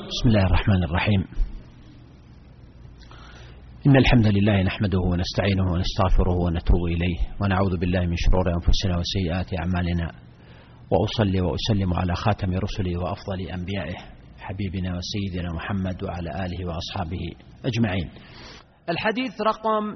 بسم الله الرحمن الرحيم. إن الحمد لله نحمده ونستعينه ونستغفره ونتوب إليه ونعوذ بالله من شرور أنفسنا وسيئات أعمالنا، وأصلي وأسلم على خاتم رسله وأفضل أنبيائه حبيبنا وسيدنا محمد وعلى آله وأصحابه أجمعين. الحديث رقم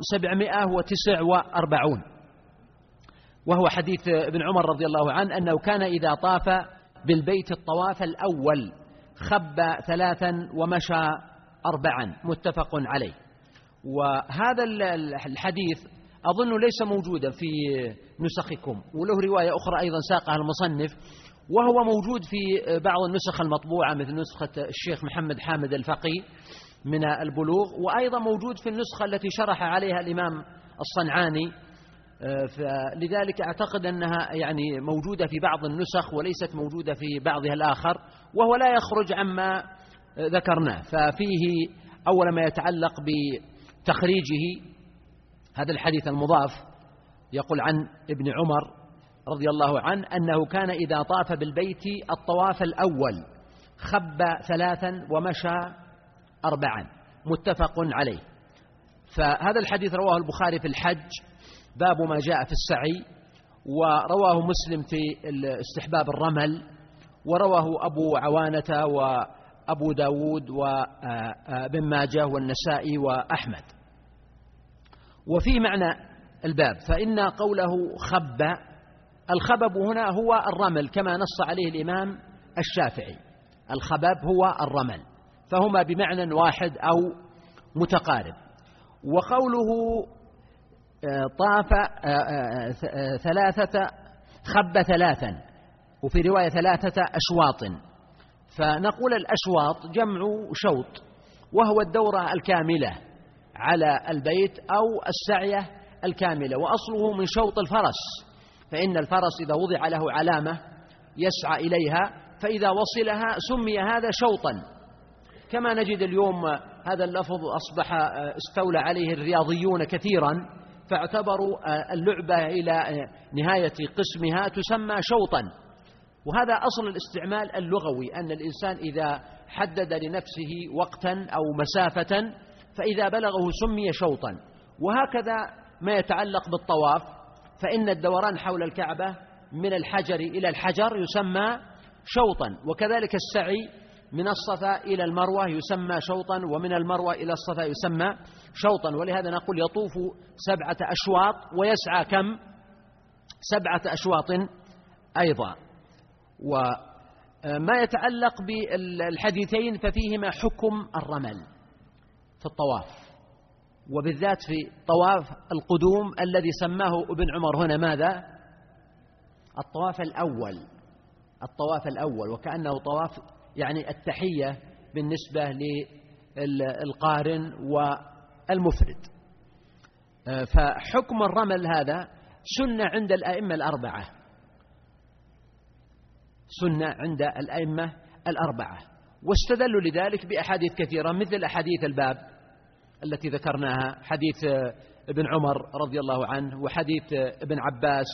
749، وهو حديث ابن عمر رضي الله عنه أنه كان إذا طاف بالبيت الطواف الأول خب 3 ومشى 4، متفق عليه. وهذا الحديث أظن ليس موجودا في نسخكم، وله رواية أخرى أيضا ساقها المصنف، وهو موجود في بعض النسخ المطبوعة مثل نسخة الشيخ محمد حامد الفقي من البلوغ، وأيضا موجود في النسخة التي شرح عليها الإمام الصنعاني، فلذلك أعتقد أنها يعني موجودة في بعض النسخ وليست موجودة في بعضها الآخر، وهو لا يخرج عما ذكرناه. ففيه أول ما يتعلق بتخريجه هذا الحديث المضاف، يقول عن ابن عمر رضي الله عنه أنه كان إذا طاف بالبيت الطواف الأول خب 3 ومشى 4، متفق عليه. فهذا الحديث رواه البخاري في الحج باب ما جاء في السعي، ورواه مسلم في استحباب الرمل، ورواه أبو عوانة وأبو داود وابن ماجه والنسائي وأحمد. وفي معنى الباب فإن قوله خب، الخبب هنا هو الرمل كما نص عليه الإمام الشافعي، الخبب هو الرمل، فهما بمعنى واحد أو متقارب. وقوله طاف 3 خب 3، وفي رواية 3 أشواط، فنقول الأشواط جمع شوط، وهو الدورة الكاملة على البيت أو السعية الكاملة، وأصله من شوط الفرس، فإن الفرس إذا وضع له علامة يسعى إليها، فإذا وصلها سمي هذا شوطا، كما نجد اليوم هذا اللفظ أصبح استولى عليه الرياضيون كثيرا، فاعتبروا اللعبة إلى نهاية قسمها تسمى شوطا. وهذا أصل الاستعمال اللغوي، أن الإنسان إذا حدد لنفسه وقتا أو مسافة فإذا بلغه سمي شوطا. وهكذا ما يتعلق بالطواف، فإن الدوران حول الكعبة من الحجر إلى الحجر يسمى شوطا، وكذلك السعي من الصفا إلى المروة يسمى شوطا، ومن المروة إلى الصفا يسمى شوطا. ولهذا نقول يطوف 7 أشواط ويسعى كم؟ 7 أشواط أيضا. وما يتعلق بالحديثين ففيهما حكم الرمل في الطواف، وبالذات في طواف القدوم الذي سماه ابن عمر هنا ماذا؟ الطواف الأول، وكأنه طواف يعني التحية بالنسبة للقارن والمفرد. فحكم الرمل هذا سنة عند الأئمة الأربعة، واستدلوا لذلك بأحاديث كثيرة مثل أحاديث الباب التي ذكرناها، حديث ابن عمر رضي الله عنه، وحديث ابن عباس،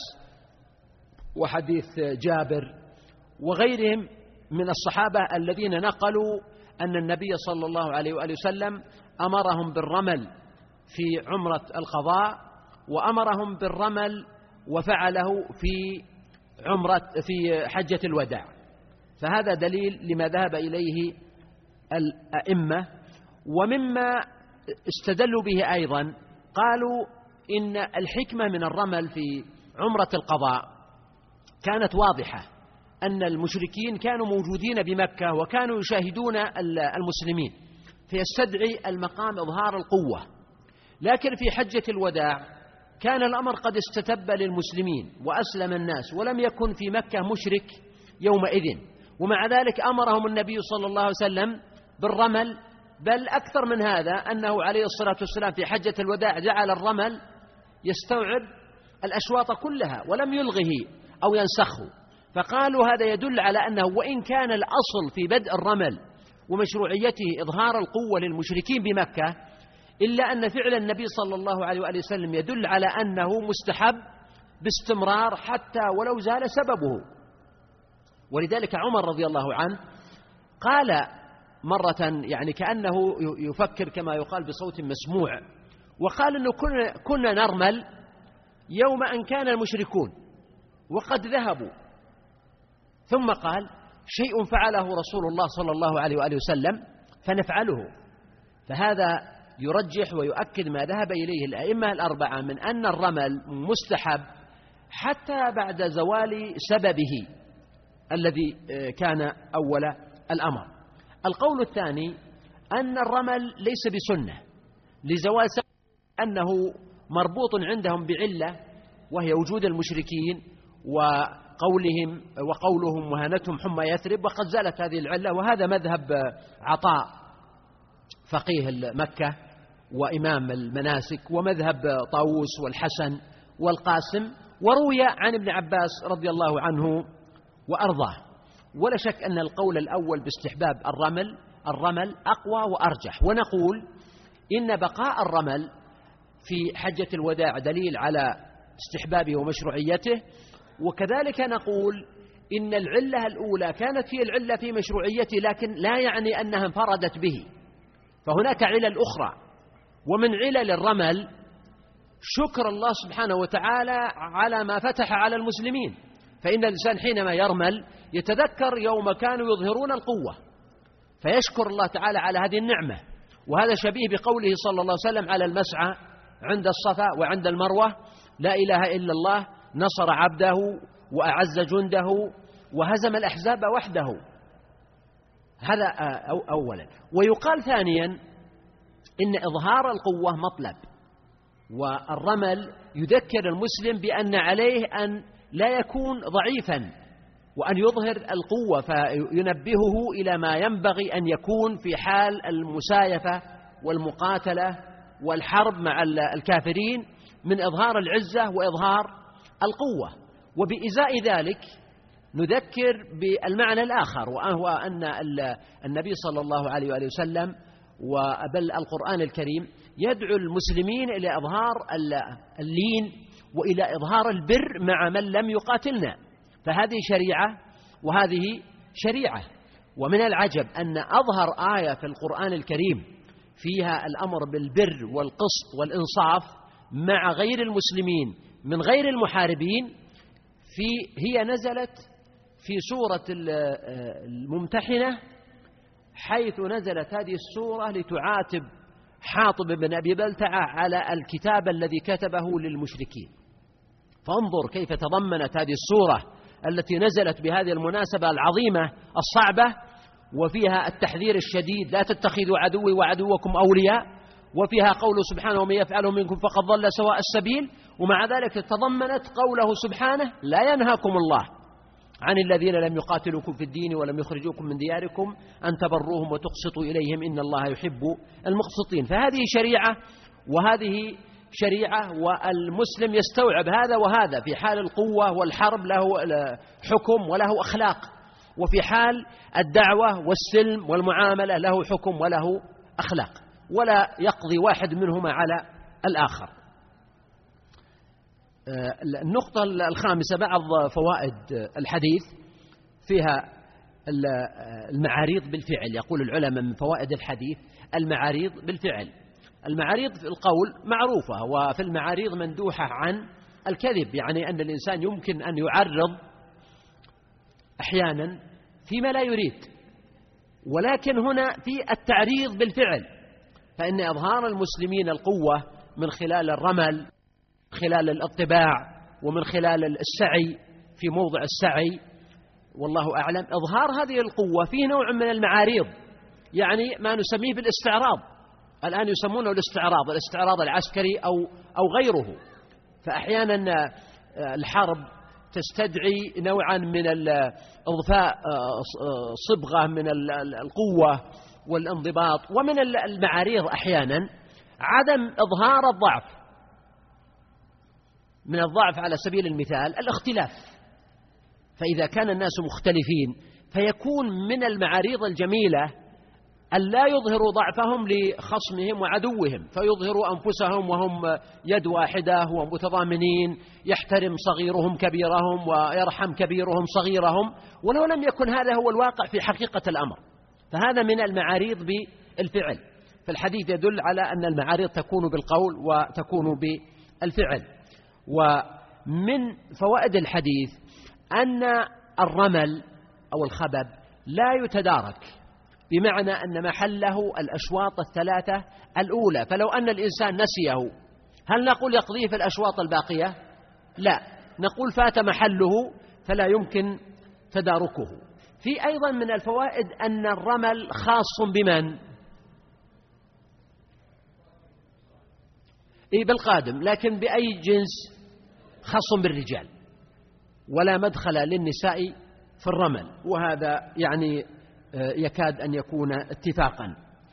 وحديث جابر، وغيرهم من الصحابة الذين نقلوا أن النبي صلى الله عليه وآله وسلم أمرهم بالرمل في عمرة القضاء، وأمرهم بالرمل وفعله في حجة الوداع. فهذا دليل لما ذهب إليه الأئمة. ومما استدلوا به أيضا قالوا إن الحكمة من الرمل في عمرة القضاء كانت واضحة، أن المشركين كانوا موجودين بمكة وكانوا يشاهدون المسلمين، فيستدعي المقام إظهار القوة. لكن في حجة الوداع كان الأمر قد استتب للمسلمين وأسلم الناس، ولم يكن في مكة مشرك يومئذ، ومع ذلك أمرهم النبي صلى الله عليه وسلم بالرمل. بل أكثر من هذا، أنه عليه الصلاة والسلام في حجة الوداع جعل الرمل يستوعب الأشواط كلها ولم يلغه أو ينسخه. فقالوا هذا يدل على أنه وإن كان الأصل في بدء الرمل ومشروعيته إظهار القوة للمشركين بمكة، إلا أن فعل النبي صلى الله عليه وآله وسلم يدل على أنه مستحب باستمرار حتى ولو زال سببه. ولذلك عمر رضي الله عنه قال مرة يعني كأنه يفكر كما يقال بصوت مسموع، وقال إنه كنا نرمل يوم أن كان المشركون وقد ذهبوا، ثم قال شيء فعله رسول الله صلى الله عليه وآله وسلم فنفعله. فهذا يرجح ويؤكد ما ذهب إليه الأئمة الأربعة من أن الرمل مستحب حتى بعد زوال سببه الذي كان أول الأمر. القول الثاني أن الرمل ليس بسنة لزوال سبب، أنه مربوط عندهم بعلة وهي وجود المشركين وقولهم وهنتهم حمى يثرب، وقد زالت هذه العلة. وهذا مذهب عطاء فقيه مكة وإمام المناسك، ومذهب طاووس والحسن والقاسم، وروي عن ابن عباس رضي الله عنه وأرضاه. ولا شك أن القول الأول باستحباب الرمل أقوى وأرجح، ونقول إن بقاء الرمل في حجة الوداع دليل على استحبابه ومشروعيته. وكذلك نقول إن العلة الأولى كانت هي العلة في مشروعيته، لكن لا يعني أنها انفردت به، فهناك علل أخرى. ومن علل الرمل شكر الله سبحانه وتعالى على ما فتح على المسلمين، فإن الإنسان حينما يرمل يتذكر يوم كانوا يظهرون القوة فيشكر الله تعالى على هذه النعمة. وهذا شبيه بقوله صلى الله عليه وسلم على المسعى عند الصفا وعند المروة: لا إله إلا الله نصر عبده وأعز جنده وهزم الأحزاب وحده. هذا أولا. ويقال ثانيا إن إظهار القوة مطلب، والرمل يذكر المسلم بأن عليه أن لا يكون ضعيفا وأن يظهر القوة، فينبهه إلى ما ينبغي أن يكون في حال المسايفة والمقاتلة والحرب مع الكافرين من إظهار العزة وإظهار القوة. وبإزاء ذلك نذكر بالمعنى الآخر، وهو أن النبي صلى الله عليه وآله وسلم وبل القرآن الكريم يدعو المسلمين إلى إظهار اللين وإلى إظهار البر مع من لم يقاتلنا، فهذه شريعة وهذه شريعة. ومن العجب أن أظهر آية في القرآن الكريم فيها الأمر بالبر والقسط والإنصاف مع غير المسلمين من غير المحاربين هي نزلت في سورة الممتحنة، حيث نزلت هذه السورة لتعاتب حاطب بن أبي بلتعة على الكتاب الذي كتبه للمشركين. فانظر كيف تضمنت هذه السورة التي نزلت بهذه المناسبة العظيمة الصعبة، وفيها التحذير الشديد: لا تتخذوا عدوي وعدوكم أولياء، وفيها قوله سبحانه: ومن يفعله منكم فقد ضل سواء السبيل. ومع ذلك تضمنت قوله سبحانه: لا ينهاكم الله عن الذين لم يقاتلوكم في الدين ولم يخرجوكم من دياركم أن تبروهم وتقسطوا إليهم إن الله يحب المقسطين. فهذه شريعة وهذه شريعة، والمسلم يستوعب هذا وهذا. في حال القوة والحرب له حكم وله أخلاق، وفي حال الدعوة والسلم والمعاملة له حكم وله أخلاق، ولا يقضي واحد منهما على الآخر. النقطة الخامسة بعض فوائد الحديث، فيها المعاريض بالفعل. يقول العلماء من فوائد الحديث المعاريض بالفعل. المعاريض في القول معروفة، وفي المعاريض مندوحة عن الكذب، يعني أن الإنسان يمكن أن يعرض أحيانا فيما لا يريد، ولكن هنا في التعريض بالفعل، فإن إظهار المسلمين القوة من خلال الرمل، من خلال الاطباع، ومن خلال السعي في موضع السعي، والله أعلم، إظهار هذه القوة فيه نوع من المعاريض، يعني ما نسميه بالاستعراض. الآن يسمونه الاستعراض العسكري أو غيره. فأحيانا الحرب تستدعي نوعا من إضفاء صبغة من القوة والانضباط. ومن المعاريض أحيانا عدم إظهار الضعف. من الضعف على سبيل المثال الاختلاف، فإذا كان الناس مختلفين فيكون من المعاريض الجميلة أن لا يظهروا ضعفهم لخصمهم وعدوهم، فيظهروا أنفسهم وهم يد واحدة ومتضامنين، يحترم صغيرهم كبيرهم ويرحم كبيرهم صغيرهم، ولو لم يكن هذا هو الواقع في حقيقة الأمر. فهذا من المعاريض بالفعل، فالحديث يدل على أن المعاريض تكون بالقول وتكون بالفعل. ومن فوائد الحديث أن الرمل أو الخبب لا يتدارك، بمعنى أن محله الأشواط الثلاثة الأولى، فلو أن الإنسان نسيه هل نقول يقضيه في الأشواط الباقية؟ لا، نقول فات محله فلا يمكن تداركه. في أيضا من الفوائد أن الرمل خاص بمن؟ بالقادم، لكن بأي جنس؟ خاص بالرجال، ولا مدخل للنساء في الرمل، وهذا يعني يكاد أن يكون اتفاقا.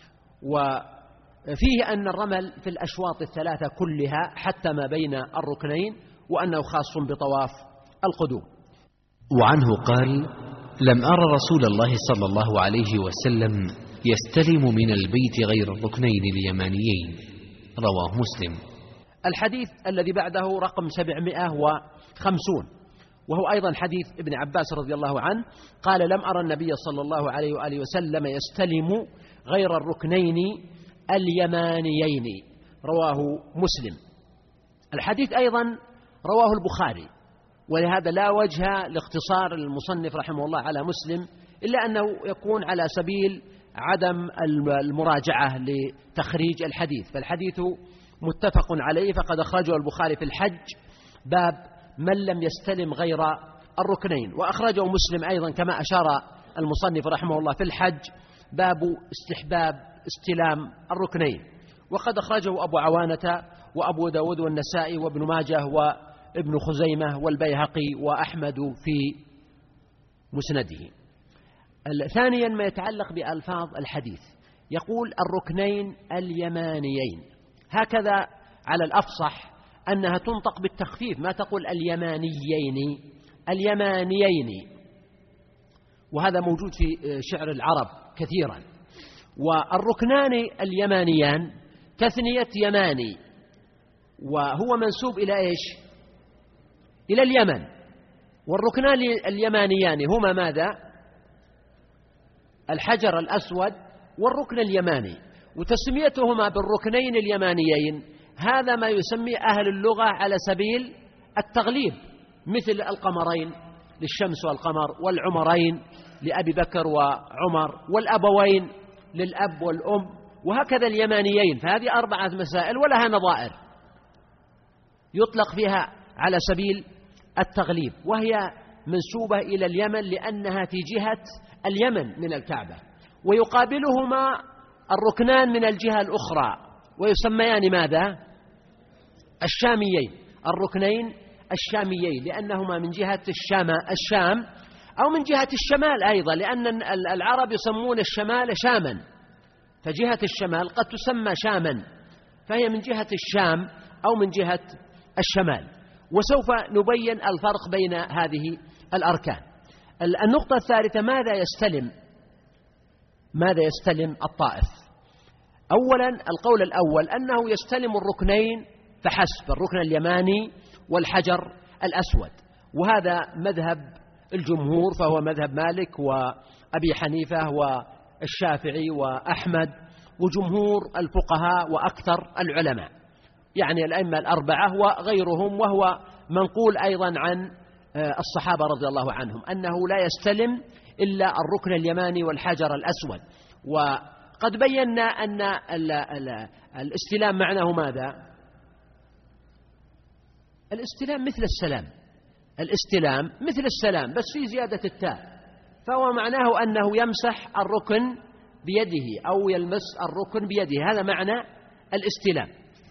وفيه أن الرمل في الأشواط الثلاثة كلها حتى ما بين الركنين، وأنه خاص بطواف القدوم. وعنه قال: لم أرى رسول الله صلى الله عليه وسلم يستلم من البيت غير الركنين اليمانيين. رواه مسلم. الحديث الذي بعده رقم 750، وهو أيضا حديث ابن عباس رضي الله عنه قال: لم أرى النبي صلى الله عليه وآله وسلم يستلم غير الركنين اليمانيين. رواه مسلم. الحديث أيضا رواه البخاري، ولهذا لا وجه لاختصار المصنف رحمه الله على مسلم إلا أنه يكون على سبيل عدم المراجعة لتخريج الحديث، فالحديث متفق عليه، فقد أخرجه البخاري في الحج باب من لم يستلم غير الركنين، وأخرجه مسلم أيضا كما أشار المصنف رحمه الله في الحج باب استحباب استلام الركنين، وقد أخرجه أبو عوانة وأبو داود والنسائي وابن ماجه وابن خزيمة والبيهقي وأحمد في مسنده. ثانيا ما يتعلق بألفاظ الحديث، يقول الركنين اليمانيين، هكذا على الأفصح أنها تنطق بالتخفيف، ما تقول اليمانيين، اليمانيين، وهذا موجود في شعر العرب كثيرا. والركنان اليمانيان تثنية يماني، وهو منسوب إلى إيش؟ إلى اليمن. والركنان اليمانيان هما ماذا؟ الحجر الأسود والركن اليماني، وتسميتهما بالركنين اليمانيين هذا ما يسمي أهل اللغة على سبيل التغليب، مثل القمرين للشمس والقمر، والعمرين لأبي بكر وعمر، والأبوين للأب والأم، وهكذا اليمانيين. فهذه 4 مسائل ولها نظائر يطلق فيها على سبيل التغليب، وهي منسوبة إلى اليمن لأنها في جهة اليمن من الكعبة، ويقابلهما الركنان من الجهة الأخرى ويسميان ماذا؟ الشاميين، الركنين الشاميين، لأنهما من جهة الشام أو من جهة الشمال أيضا، لأن العرب يسمون الشمال شاما، فجهة الشمال قد تسمى شاما، فهي من جهة الشام أو من جهة الشمال. وسوف نبين الفرق بين هذه الأركان. النقطة الثالثة، ماذا يستلم الطائف؟ أولا القول الأول أنه يستلم الركنين فحسب، الركن اليماني والحجر الأسود، وهذا مذهب الجمهور، فهو مذهب مالك وأبي حنيفة والشافعي وأحمد وجمهور الفقهاء وأكثر العلماء، يعني الأئمة 4 وغيرهم، وهو منقول أيضا عن الصحابة رضي الله عنهم أنه لا يستلم إلا الركن اليماني والحجر الأسود. وقد بينا أن الاستلام معناه ماذا؟ الاستلام مثل السلام، الاستلام مثل السلام بس في زيادة التاء، فهو معناه أنه يمسح الركن بيده أو يلمس الركن بيده، هذا معنى الاستلام.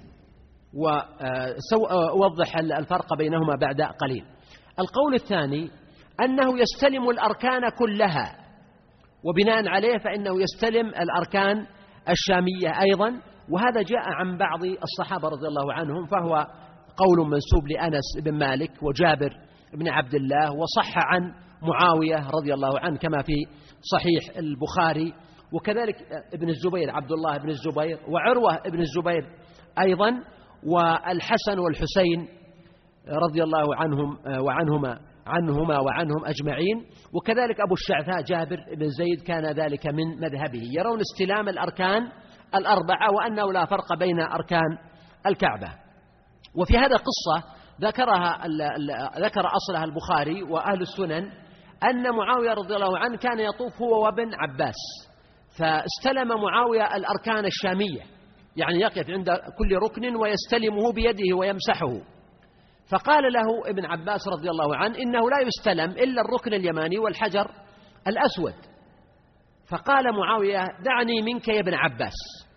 وأوضح الفرق بينهما بعد قليل. القول الثاني أنه يستلم الأركان كلها، وبناء عليه فإنه يستلم الأركان الشامية أيضا، وهذا جاء عن بعض الصحابة رضي الله عنهم، فهو قول منسوب لأنس بن مالك وجابر بن عبد الله، وصح عن معاوية رضي الله عنه كما في صحيح البخاري، وكذلك ابن الزبير عبد الله بن الزبير وعروة ابن الزبير أيضا، والحسن والحسين رضي الله عنهم وعنهما عنهما وعنهم أجمعين. وكذلك أبو الشعثاء جابر بن زيد كان ذلك من مذهبه، يرون استلام الأركان الأربعة وأنه لا فرق بين أركان الكعبة. وفي هذا قصة ذكر أصلها البخاري وأهل السنن، أن معاوية رضي الله عنه كان يطوف هو وابن عباس، فاستلم معاوية الأركان الشامية، يعني يقف عند كل ركن ويستلمه بيده ويمسحه. فقال له ابن عباس رضي الله عنه إنه لا يستلم إلا الركن اليماني والحجر الأسود. فقال معاوية دعني منك يا ابن عباس،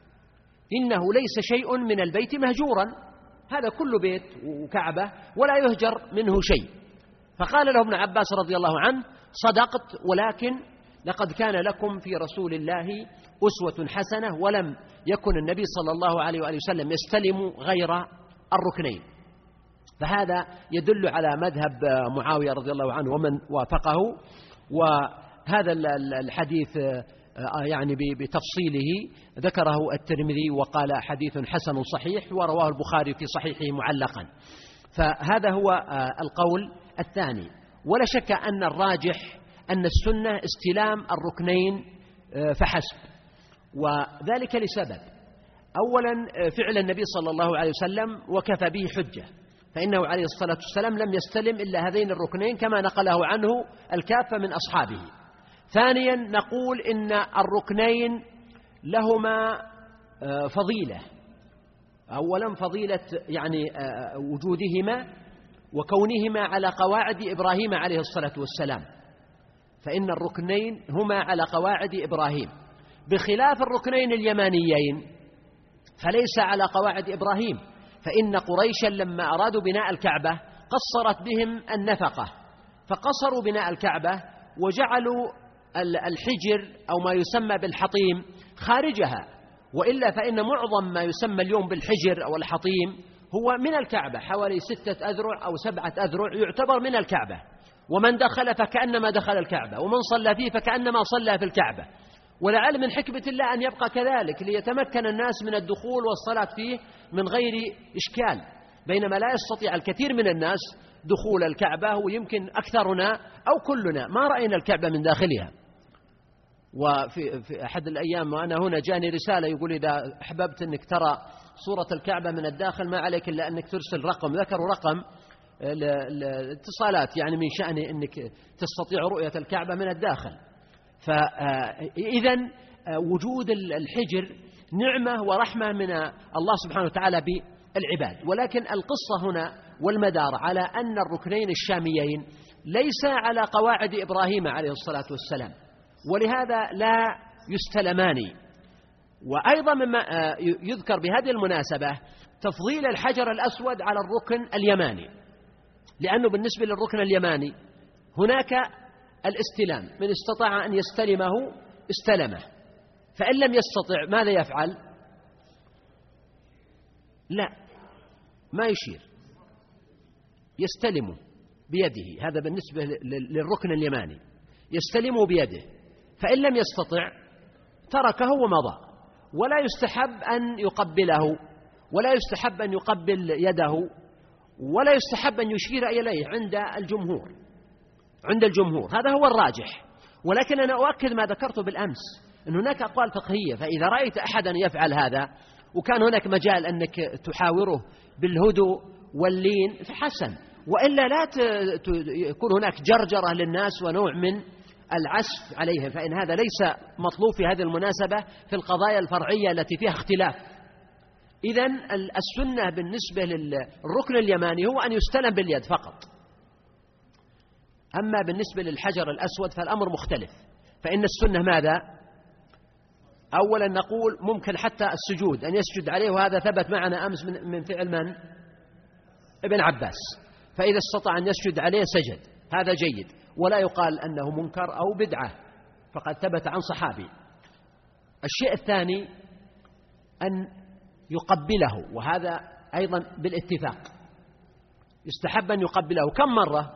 إنه ليس شيء من البيت مهجورا، هذا كل بيت وكعبة ولا يهجر منه شيء. فقال له ابن عباس رضي الله عنه صدقت، ولكن لقد كان لكم في رسول الله أسوة حسنة، ولم يكن النبي صلى الله عليه وآله وسلم يستلم غير الركنين. فهذا يدل على مذهب معاوية رضي الله عنه ومن وافقه. وهذا الحديث يعني بتفصيله ذكره الترمذي وقال حديث حسن صحيح، ورواه البخاري في صحيحه معلقا. فهذا هو القول الثاني. ولا شك أن الراجح أن السنة استلام الركنين فحسب، وذلك لسبب: أولا فعل النبي صلى الله عليه وسلم وكفى به حجة، فإنه عليه الصلاة والسلام لم يستلم إلا هذين الركنين كما نقله عنه الكافة من أصحابه. ثانيا نقول إن الركنين لهما فضيلة، أولا فضيلة يعني وجودهما وكونهما على قواعد إبراهيم عليه الصلاة والسلام، فإن الركنين هما على قواعد إبراهيم، بخلاف الركنين اليمانيين فليس على قواعد إبراهيم، فإن قريشا لما أرادوا بناء الكعبة قصرت بهم النفقة، فقصروا بناء الكعبة وجعلوا الحجر أو ما يسمى بالحطيم خارجها، وإلا فإن معظم ما يسمى اليوم بالحجر أو الحطيم هو من الكعبة، حوالي 6 أذرع أو 7 أذرع يعتبر من الكعبة، ومن دخل فكأنما دخل الكعبة، ومن صلى فيه فكأنما صلى في الكعبة. ولعل من حكمة الله أن يبقى كذلك ليتمكن الناس من الدخول والصلاة فيه من غير إشكال، بينما لا يستطيع الكثير من الناس دخول الكعبة، ويمكن أكثرنا أو كلنا ما رأينا الكعبة من داخلها. وفي أحد الأيام وأنا هنا جاني رسالة يقول إذا أحببت أنك ترى صورة الكعبة من الداخل ما عليك إلا أنك ترسل رقم، ذكروا رقم الاتصالات، يعني من شأن أنك تستطيع رؤية الكعبة من الداخل. فإذا وجود الحجر نعمة ورحمة من الله سبحانه وتعالى بالعباد، ولكن القصة هنا والمدار على أن الركنين الشاميين ليس على قواعد إبراهيم عليه الصلاة والسلام، ولهذا لا يستلمان. وأيضا مما يذكر بهذه المناسبة تفضيل الحجر الأسود على الركن اليماني، لأنه بالنسبة للركن اليماني هناك الاستلام، من استطاع أن يستلمه استلمه، فإن لم يستطع ماذا يفعل؟ لا، ما يشير، يستلمه بيده. هذا بالنسبة للركن اليماني، يستلمه بيده، فإن لم يستطع تركه ومضى. ولا يستحب أن يقبله، ولا يستحب أن يقبل يده، ولا يستحب أن يشير إليه عند الجمهور. هذا هو الراجح. ولكن أنا أؤكد ما ذكرته بالأمس، أن هناك أقوال فقهية، فإذا رأيت أحدا يفعل هذا وكان هناك مجال أنك تحاوره بالهدوء واللين فحسن، وإلا لا يكون هناك جرجرة للناس ونوع من العسف عليهم، فإن هذا ليس مطلوب في هذه المناسبة في القضايا الفرعية التي فيها اختلاف. إذن السنة بالنسبة للركن اليماني هو أن يستلم باليد فقط. أما بالنسبة للحجر الأسود فالأمر مختلف، فإن السنة ماذا؟ أولا نقول ممكن حتى السجود، أن يسجد عليه، وهذا ثبت معنا أمس من فعل من؟ ابن عباس، فإذا استطاع أن يسجد عليه سجد، هذا جيد، ولا يقال أنه منكر أو بدعة، فقد ثبت عن صحابي. الشيء الثاني أن يقبله، وهذا أيضا بالاتفاق، يستحب أن يقبله. كم مرة؟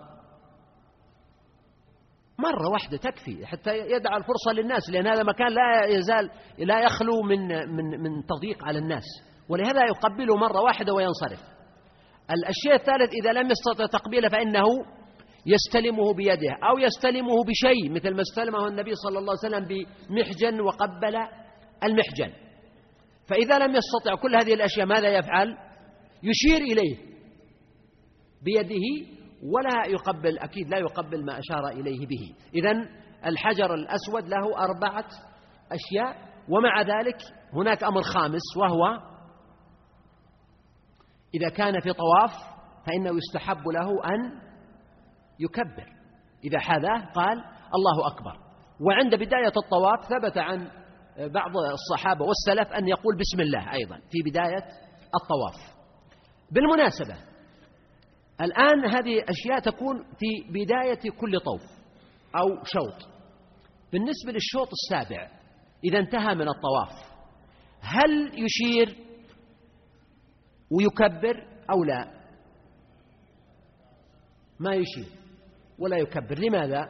مرة واحدة تكفي حتى يدع الفرصة للناس، لأن هذا مكان لا يخلو من تضييق على الناس، ولهذا يقبله مرة واحدة وينصرف. الشيء الثالث إذا لم يستطع تقبيله فإنه يستلمه بيده أو يستلمه بشيء مثل ما استلمه النبي صلى الله عليه وسلم بمحجن وقبل المحجن. فإذا لم يستطع كل هذه الأشياء ماذا يفعل؟ يشير إليه بيده ولا يقبل، أكيد لا يقبل ما أشار إليه به. إذن الحجر الأسود له 4 أشياء، ومع ذلك هناك أمر خامس، وهو إذا كان في طواف فإنه يستحب له أن يكبر، إذا حاذاه قال الله أكبر. وعند بداية الطواف ثبت عن بعض الصحابة والسلف أن يقول بسم الله أيضا في بداية الطواف. بالمناسبة الآن هذه أشياء تكون في بداية كل طوف أو شوط. بالنسبة للشوط السابع إذا انتهى من الطواف هل يشير ويكبر أو لا؟ ما يشير ولا يكبر. لماذا؟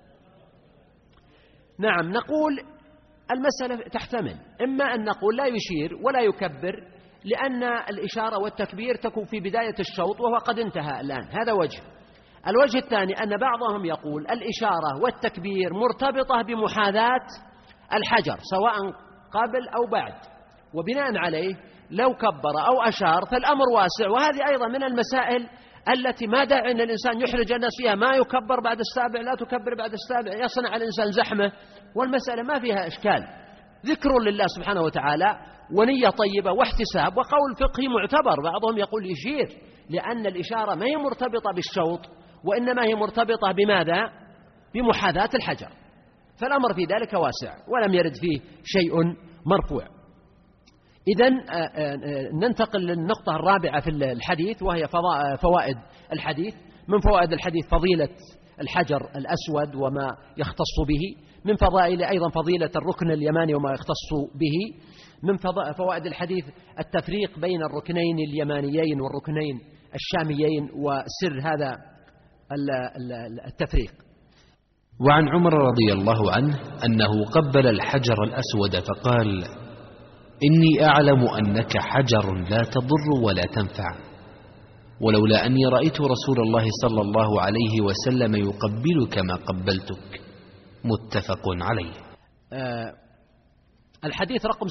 نعم، نقول المسألة تحتمل، إما أن نقول لا يشير ولا يكبر لأن الإشارة والتكبير تكون في بداية الشوط وهو قد انتهى الآن، هذا وجه. الوجه الثاني أن بعضهم يقول الإشارة والتكبير مرتبطة بمحاذاة الحجر سواء قبل أو بعد، وبناء عليه لو كبر أو أشار فالأمر واسع. وهذه أيضا من المسائل التي ما داعي أن الإنسان يحرج الناس فيها، ما يكبر بعد السابع، لا تكبر بعد السابع، يصنع الإنسان زحمة، والمسألة ما فيها إشكال، ذكر لله سبحانه وتعالى ونية طيبة واحتساب وقول فقهي معتبر. بعضهم يقول يشير لأن الإشارة ما هي مرتبطة بالشوط وإنما هي مرتبطة بماذا؟ بمحاذاة الحجر، فالأمر في ذلك واسع ولم يرد فيه شيء مرفوع. إذن ننتقل للنقطة الرابعة في الحديث وهي فوائد الحديث. من فوائد الحديث فضيلة الحجر الأسود وما يختص به، من فضائل أيضا فضيلة الركن اليماني وما يختص به، من فوائد الحديث التفريق بين الركنين اليمانيين والركنين الشاميين وسر هذا التفريق. وعن عمر رضي الله عنه أنه قبل الحجر الأسود فقال: إني أعلم أنك حجر لا تضر ولا تنفع، ولولا أني رأيت رسول الله صلى الله عليه وسلم يقبلك ما قبلتك. متفق عليه. الحديث رقم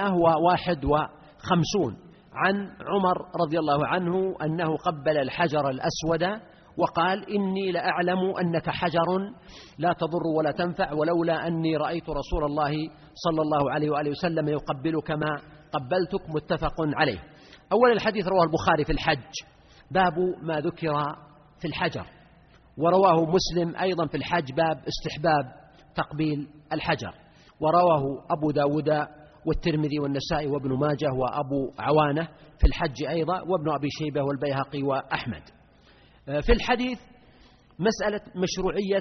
751 عن عمر رضي الله عنه أنه قبل الحجر الأسود وقال: إني لأعلم أنك حجر لا تضر ولا تنفع، ولولا أني رأيت رسول الله صلى الله عليه وآله وسلم يقبلك ما قبلتك. متفق عليه. أول الحديث رواه البخاري في الحج، باب ما ذكر في الحجر، ورواه مسلم أيضا في الحج باب استحباب تقبيل الحجر، ورواه أبو داود والترمذي والنسائي وابن ماجه وأبو عوانة في الحج أيضا، وابن أبي شيبة والبيهقي وأحمد. في الحديث مسألة مشروعية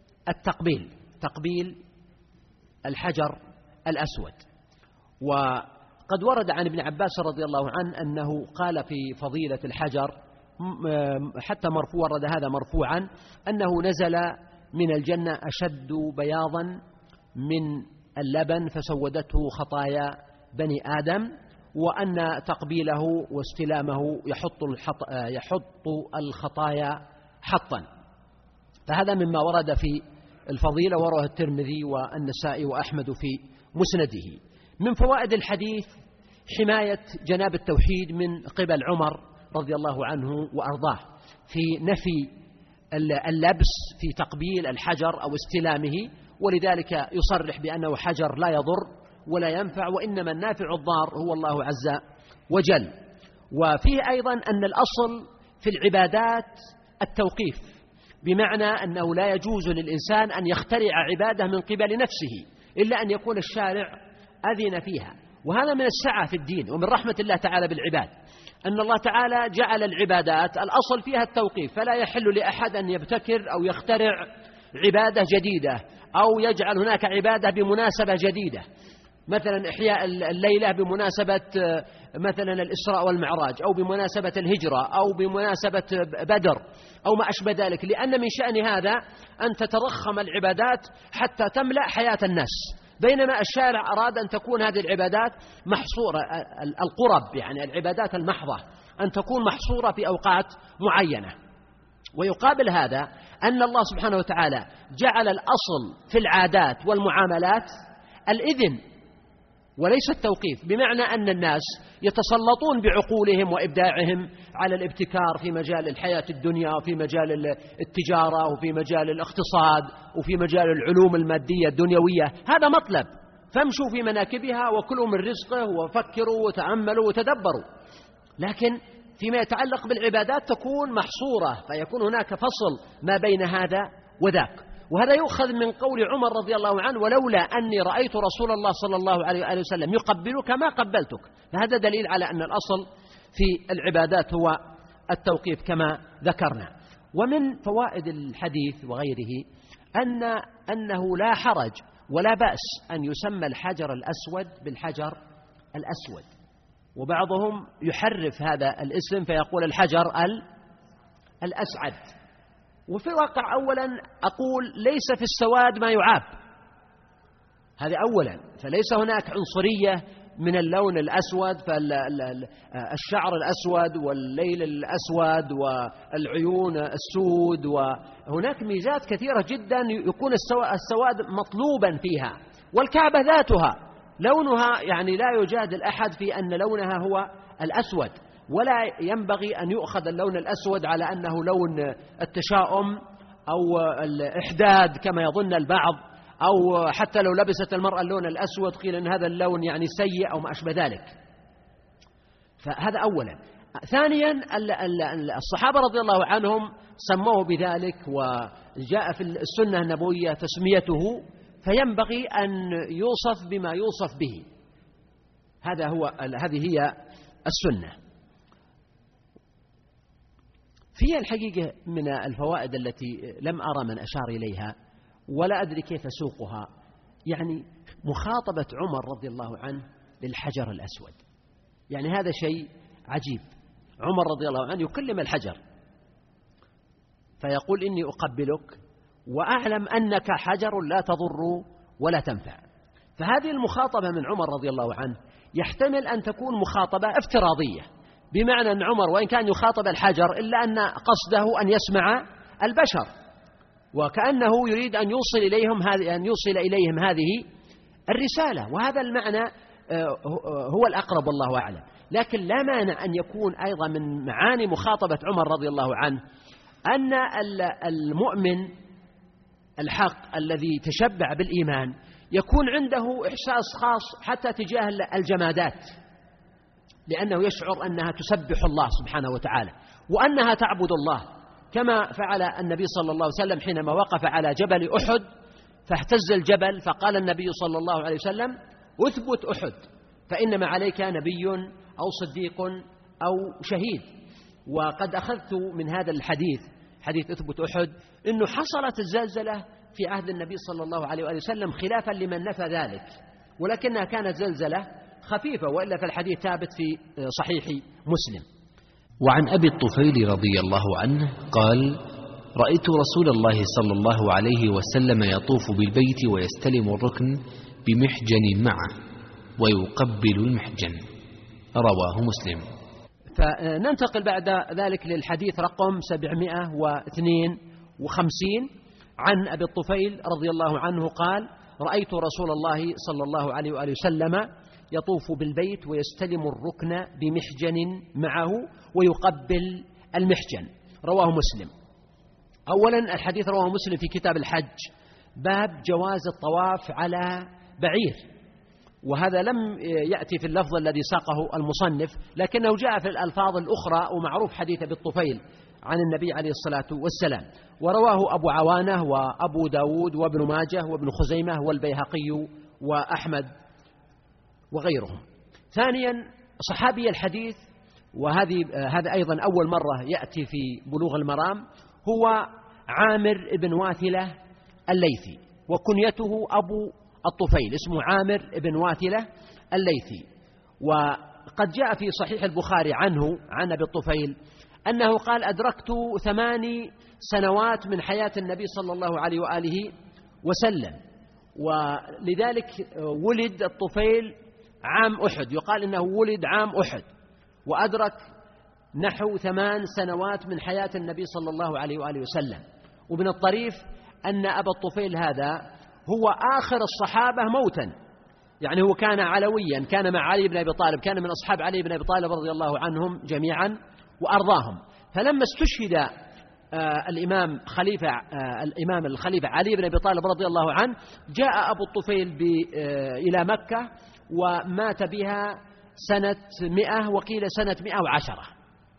تقبيل الحجر الأسود. وقد ورد عن ابن عباس رضي الله عنه أنه قال في فضيلة الحجر حتى مرفوع، ورد هذا مرفوعا، أنه نزل من الجنة أشد بياضا من اللبن فسودته خطايا بني آدم، وأن تقبيله واستلامه يحط الخطايا حطا. فهذا مما ورد في الفضيلة، ورواه الترمذي والنسائي وأحمد في مسنده. من فوائد الحديث حماية جناب التوحيد من قبل عمر رضي الله عنه وأرضاه في نفي اللبس في تقبيل الحجر أو استلامه، ولذلك يصرح بأنه حجر لا يضر ولا ينفع، وإنما النافع الضار هو الله عز وجل. وفيه أيضا أن الأصل في العبادات التوقيف، بمعنى أنه لا يجوز للإنسان أن يخترع عبادة من قبل نفسه إلا أن يكون الشارع أذن فيها، وهذا من السعة في الدين ومن رحمة الله تعالى بالعباد، أن الله تعالى جعل العبادات الأصل فيها التوقيف، فلا يحل لأحد أن يبتكر أو يخترع عبادة جديدة أو يجعل هناك عبادة بمناسبة جديدة، مثلا إحياء الليلة بمناسبة مثلا الإسراء والمعراج، أو بمناسبة الهجرة، أو بمناسبة بدر، أو ما أشبه ذلك، لأن من شأن هذا أن تتضخم العبادات حتى تملأ حياة الناس، بينما الشارع أراد أن تكون هذه العبادات محصورة، القرب يعني العبادات المحضة أن تكون محصورة في أوقات معينة. ويقابل هذا أن الله سبحانه وتعالى جعل الأصل في العادات والمعاملات الإذن وليس التوقيف، بمعنى أن الناس يتسلطون بعقولهم وإبداعهم على الابتكار في مجال الحياة الدنيا وفي مجال التجارة وفي مجال الاقتصاد وفي مجال العلوم المادية الدنيوية. هذا مطلب، فامشوا في مناكبها وكلوا من رزقه وفكروا وتأملوا وتدبروا. لكن فيما يتعلق بالعبادات تكون محصورة، فيكون هناك فصل ما بين هذا وذاك. وهذا يؤخذ من قول عمر رضي الله عنه: ولولا أني رأيت رسول الله صلى الله عليه وآله وسلم يقبلك ما قبلتك. فهذا دليل على أن الأصل في العبادات هو التوقيف كما ذكرنا. ومن فوائد الحديث وغيره أنه لا حرج ولا بأس أن يسمى الحجر الأسود بالحجر الأسود، وبعضهم يحرف هذا الاسم فيقول الحجر الأسعد. وفي الواقع أولا أقول ليس في السواد ما يعاب، هذا أولا، فليس هناك عنصرية من اللون الأسود، فالشعر الأسود والليل الأسود والعيون السود، وهناك ميزات كثيرة جدا يكون السواد مطلوبا فيها. والكعبة ذاتها لونها يعني لا يجادل أحد في أن لونها هو الأسود، ولا ينبغي أن يؤخذ اللون الأسود على أنه لون التشاؤم أو الإحداد كما يظن البعض، أو حتى لو لبست المرأة اللون الأسود قيل أن هذا اللون يعني سيء أو ما أشبه ذلك. فهذا أولا. ثانيا الصحابة رضي الله عنهم سموه بذلك، وجاء في السنة النبوية تسميته، فينبغي أن يوصف بما يوصف به. هذه هي السنة. في الحقيقة من الفوائد التي لم أرى من أشار إليها ولا أدري كيف أسوقها، يعني مخاطبة عمر رضي الله عنه للحجر الأسود. يعني هذا شيء عجيب، عمر رضي الله عنه يكلم الحجر فيقول: إني أقبلك وأعلم أنك حجر لا تضر ولا تنفع. فهذه المخاطبة من عمر رضي الله عنه يحتمل أن تكون مخاطبة افتراضية، بمعنى أن عمر وإن كان يخاطب الحجر إلا أن قصده أن يسمع البشر، وكأنه يريد أن يوصل إليهم هذه الرسالة، وهذا المعنى هو الأقرب والله أعلم. لكن لا مانع أن يكون أيضا من معاني مخاطبة عمر رضي الله عنه أن المؤمن الحق الذي تشبع بالإيمان يكون عنده إحساس خاص حتى تجاه الجمادات، لأنه يشعر أنها تسبح الله سبحانه وتعالى وأنها تعبد الله، كما فعل النبي صلى الله عليه وسلم حينما وقف على جبل أحد فاهتز الجبل، فقال النبي صلى الله عليه وسلم: أثبت أحد فإنما عليك نبي أو صديق أو شهيد. وقد أخذت من هذا الحديث، حديث أثبت أحد، أنه حصلت الزلزلة في عهد النبي صلى الله عليه وآله وسلم خلافا لمن نفى ذلك، ولكنها كانت زلزلة خفيفة، وإلا فالحديث ثابت في صحيح مسلم. وعن أبي الطفيل رضي الله عنه قال: رأيت رسول الله صلى الله عليه وسلم يطوف بالبيت ويستلم الركن بمحجن معه ويقبل المحجن. رواه مسلم. فننتقل بعد ذلك للحديث رقم 752 عن أبي الطفيل رضي الله عنه قال: رأيت رسول الله صلى الله عليه وآله وسلم يطوف بالبيت ويستلم الركن بمحجن معه ويقبل المحجن. رواه مسلم. أولا الحديث رواه مسلم في كتاب الحج، باب جواز الطواف على بعير، وهذا لم يأتي في اللفظ الذي ساقه المصنف، لكنه جاء في الألفاظ الأخرى، ومعروف حديث أبي الطفيل عن النبي عليه الصلاة والسلام، ورواه أبو عوانة وأبو داود وابن ماجه وابن خزيمة والبيهقي وأحمد وغيرهم. ثانيا صحابي الحديث، هذا أيضا أول مرة يأتي في بلوغ المرام، هو عامر بن واثلة الليثي، وكنيته أبو الطفيل، اسمه عامر بن واثلة الليثي. وقد جاء في صحيح البخاري عنه عن أبي الطفيل أنه قال: أدركت 8 سنوات من حياة النبي صلى الله عليه وآله وسلم، ولذلك ولد الطفيل عام أحد، يقال إنه ولد عام أحد، وأدرك نحو 8 سنوات من حياة النبي صلى الله عليه وآله وسلم. ومن الطريف أن أبا الطفيل هذا هو آخر الصحابة موتا، يعني هو كان علويا، كان مع علي بن أبي طالب، كان من أصحاب علي بن أبي طالب رضي الله عنهم جميعا وأرضاهم. فلما استشهد الإمام الخليفة علي بن أبي طالب رضي الله عنه، جاء أبو الطفيل إلى مكة ومات بها سنة 100، وقيل سنة 110،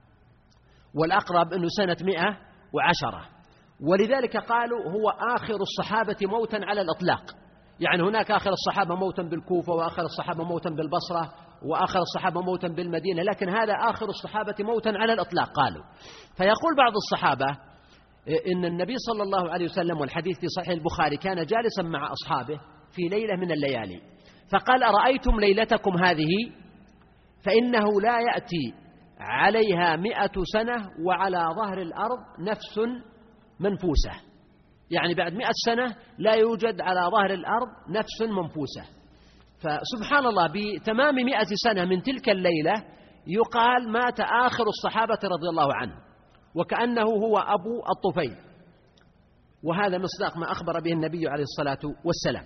والأقرب أنه سنة 110. ولذلك قالوا هو آخر الصحابة موتا على الإطلاق. يعني هناك آخر الصحابة موتا بالكوفة، وآخر الصحابة موتا بالبصرة، وآخر الصحابة موتا بالمدينة، لكن هذا آخر الصحابة موتا على الإطلاق قالوا. فيقول بعض الصحابة إن النبي صلى الله عليه وسلم، والحديث في صحيح البخاري، كان جالسا مع أصحابه في ليلة من الليالي فقال: أرأيتم ليلتكم هذه فإنه لا يأتي عليها 100 سنة وعلى ظهر الأرض نفس منفوسة. يعني بعد 100 سنة لا يوجد على ظهر الأرض نفس منفوسة. فسبحان الله، بتمام 100 سنة من تلك الليلة يقال مات آخر الصحابة رضي الله عنه، وكأنه هو أبو الطفيل. وهذا مصداق ما أخبر به النبي عليه الصلاة والسلام.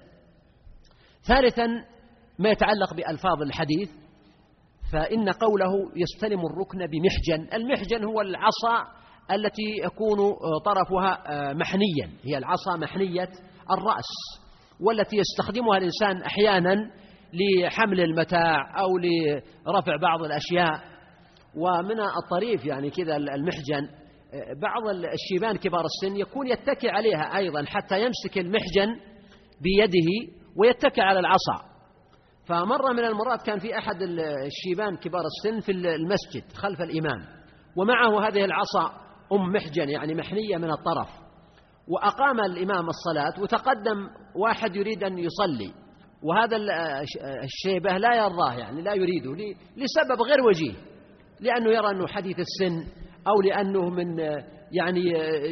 ثالثا ما يتعلق بألفاظ الحديث، فإن قوله يستلم الركن بمحجن. المحجن هو العصا التي يكون طرفها محنيا، هي العصا محنية الرأس، والتي يستخدمها الإنسان أحيانا لحمل المتاع أو لرفع بعض الأشياء. ومن الطريف يعني كذا المحجن، بعض الشيبان كبار السن يكون يتكي عليها أيضا حتى يمسك المحجن بيده ويتكي على العصا. فمرة من المرات كان في أحد الشيبان كبار السن في المسجد خلف الإمام، ومعه هذه العصا محجن، يعني محنية من الطرف، وأقام الإمام الصلاة وتقدم واحد يريد أن يصلي، وهذا الشيبة لا يرضاه، يعني لا يريده لسبب غير وجيه، لأنه يرى أنه حديث السن، أو لأنه من يعني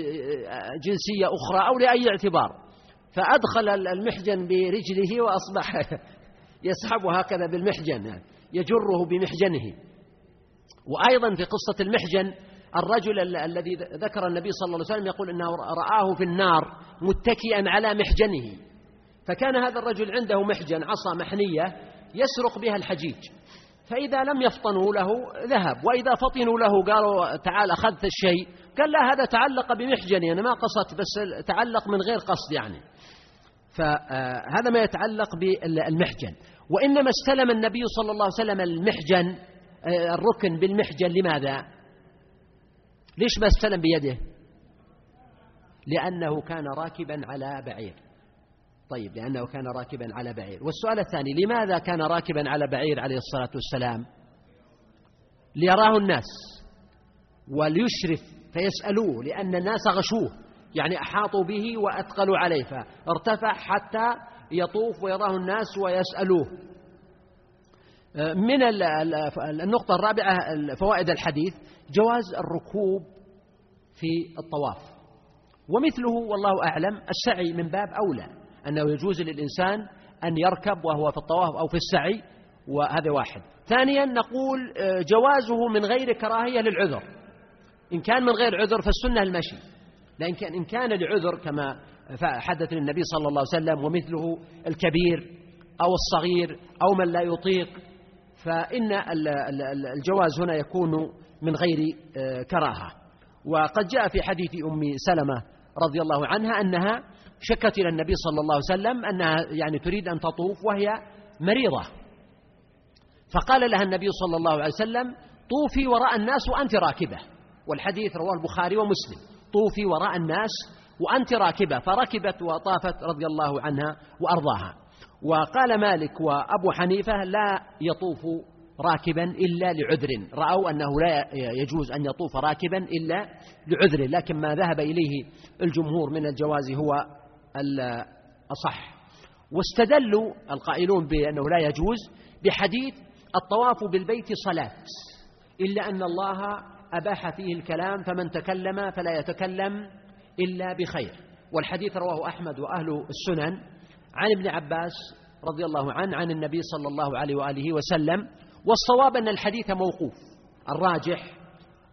جنسية أخرى، أو لأي اعتبار. فأدخل المحجن برجله وأصبح يسحب هكذا بالمحجن، يعني يجره بمحجنه. وأيضا في قصة المحجن، الرجل الذي ذكر النبي صلى الله عليه وسلم يقول إنه رآه في النار متكئا على محجنه، فكان هذا الرجل عنده محجن، عصا محنية يسرق بها الحجيج، فإذا لم يفطنوا له ذهب، وإذا فطنوا له قالوا تعال أخذت الشيء، قال لا هذا تعلق بمحجني، أنا ما قصدت، بس تعلق من غير قصد يعني. فهذا ما يتعلق بالمحجن. وإنما استلم النبي صلى الله عليه وسلم المحجن، الركن بالمحجن، لماذا؟ ليش ما استلم بيده؟ لأنه كان راكبا على بعير. طيب، لأنه كان راكبا على بعير. والسؤال الثاني، لماذا كان راكبا على بعير عليه الصلاة والسلام؟ ليراه الناس وليشرف فيسألوه، لأن الناس غشوه، يعني أحاطوا به وأثقلوا عليه، فارتفع حتى يطوف ويراه الناس ويسألوه. من النقطة الرابعة فوائد الحديث، جواز الركوب في الطواف، ومثله والله أعلم السعي من باب أولى، أنه يجوز للإنسان أن يركب وهو في الطواف أو في السعي، وهذا واحد. ثانيا نقول جوازه من غير كراهية للعذر. إن كان من غير عذر فالسنة المشي، لكن إن كان لعذر كما حدث النبي صلى الله عليه وسلم، ومثله الكبير أو الصغير أو من لا يطيق، فإن الجواز هنا يكون من غير كراهة. وقد جاء في حديث أم سلمة رضي الله عنها أنها شكت إلى النبي صلى الله عليه وسلم أنها يعني تريد أن تطوف وهي مريضة، فقال لها النبي صلى الله عليه وسلم: طوفي وراء الناس وأنت راكبة. والحديث رواه البخاري ومسلم: طوفي وراء الناس وأنت راكبة. فركبت وطافت رضي الله عنها وأرضاها. وقال مالك وأبو حنيفة: لا يطوف راكبا إلا لعذر، رأوا أنه لا يجوز أن يطوف راكبا إلا لعذر، لكن ما ذهب إليه الجمهور من الجواز هو الأصح. واستدلوا القائلون بأنه لا يجوز بحديث: الطواف بالبيت صلاة، إلا أن الله أباح فيه الكلام، فمن تكلم فلا يتكلم إلا بخير. والحديث رواه أحمد وأهل السنن عن ابن عباس رضي الله عنه عن النبي صلى الله عليه وآله وسلم. والصواب أن الحديث موقوف، الراجح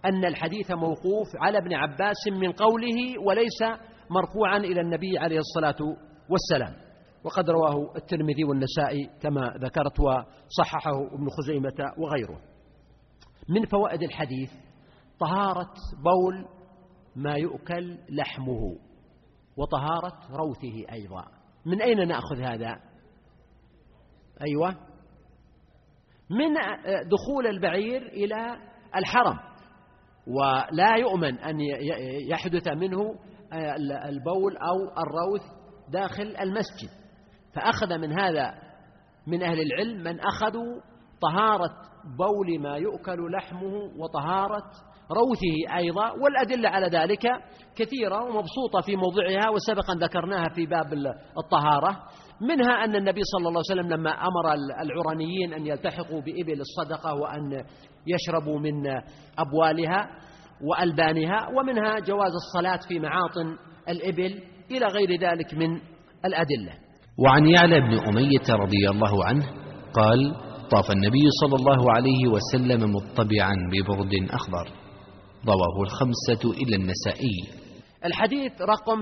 أن الحديث موقوف على ابن عباس من قوله وليس مرفوعا إلى النبي عليه الصلاة والسلام، وقد رواه الترمذي والنسائي كما ذكرت وصححه ابن خزيمة وغيره. من فوائد الحديث طهارة بول ما يؤكل لحمه وطهارة روثه أيضا. من أين نأخذ هذا؟ أيوة، من دخول البعير إلى الحرم، ولا يؤمن أن يحدث منه البول أو الروث داخل المسجد، فأخذ من هذا من أهل العلم من أخذوا طهارة بول ما يؤكل لحمه وطهارة روثه أيضا، والأدلة على ذلك كثيرة ومبسوطة في موضعها وسبقا ذكرناها في باب الطهارة. منها أن النبي صلى الله عليه وسلم لما أمر العرانيين أن يلتحقوا بإبل الصدقة وأن يشربوا من أبوالها وألبانها، ومنها جواز الصلاة في معاطن الإبل إلى غير ذلك من الأدلة. وعن يعلى بن أمية رضي الله عنه قال: طاف النبي صلى الله عليه وسلم مطبعا ببرد أخضر. رواه الخمسة إلا النسائي. الحديث رقم